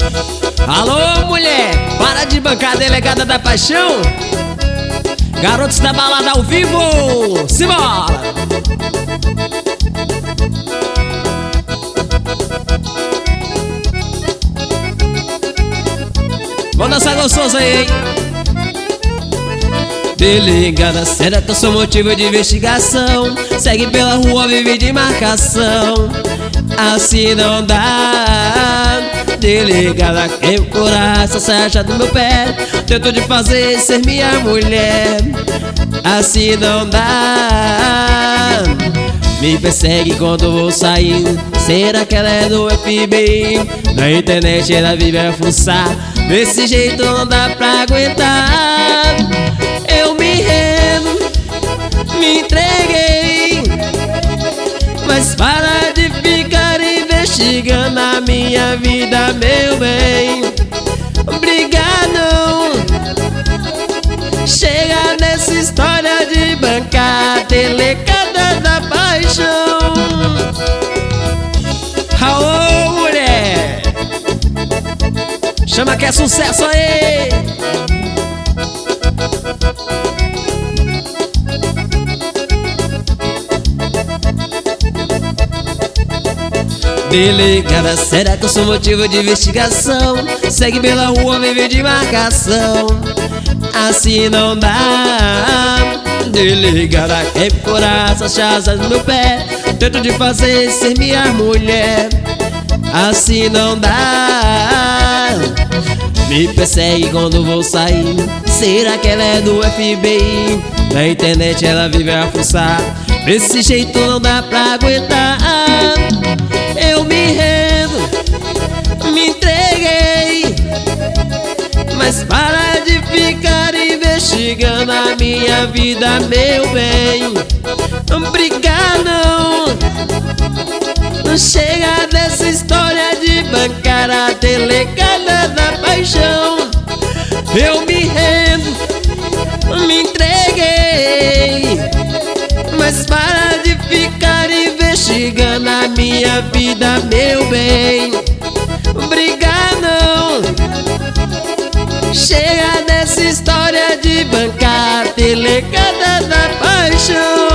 Alô, mulher, para de bancar a delegada da paixão. Garotos da balada ao vivo, simbora! Vamos dançar gostoso aí, hein? Delegada, será que eu sou motivo de investigação? Segue pela rua, vive de marcação. Assim não dá. Delegada, quem curar essa saia do meu pé? Tento de fazer ser minha mulher. Assim não dá. Me persegue quando vou sair. Será que ela é do FBI? Na internet ela vive a fuçar. Desse jeito não dá pra aguentar. Eu me rendo, me entreguei. Mas para de ficar investigando a minha vida, meu bem. Brigar não. Chega nessa história de bancar a delegada da paixão. Aô, mulher, chama que é sucesso aí. Delegada, será que eu sou motivo de investigação? Segue pela rua, vive de marcação. Assim não dá. Delegada, quer curar essas chazas no meu pé? Tento de fazer ser minha mulher. Assim não dá. Me persegue quando vou sair. Será que ela é do FBI? Na internet ela vive a fuçar. Desse jeito não dá pra aguentar. Eu me rendo, me entreguei. Mas para de ficar investigando a minha vida, meu bem. Brigar não. Chega dessa história de bancar a delegada da paixão. Eu me rendo, me entreguei. Mas para de ficar investigando a minha vida, meu bem. Brigar não. Chega dessa história de bancar a delegada da paixão.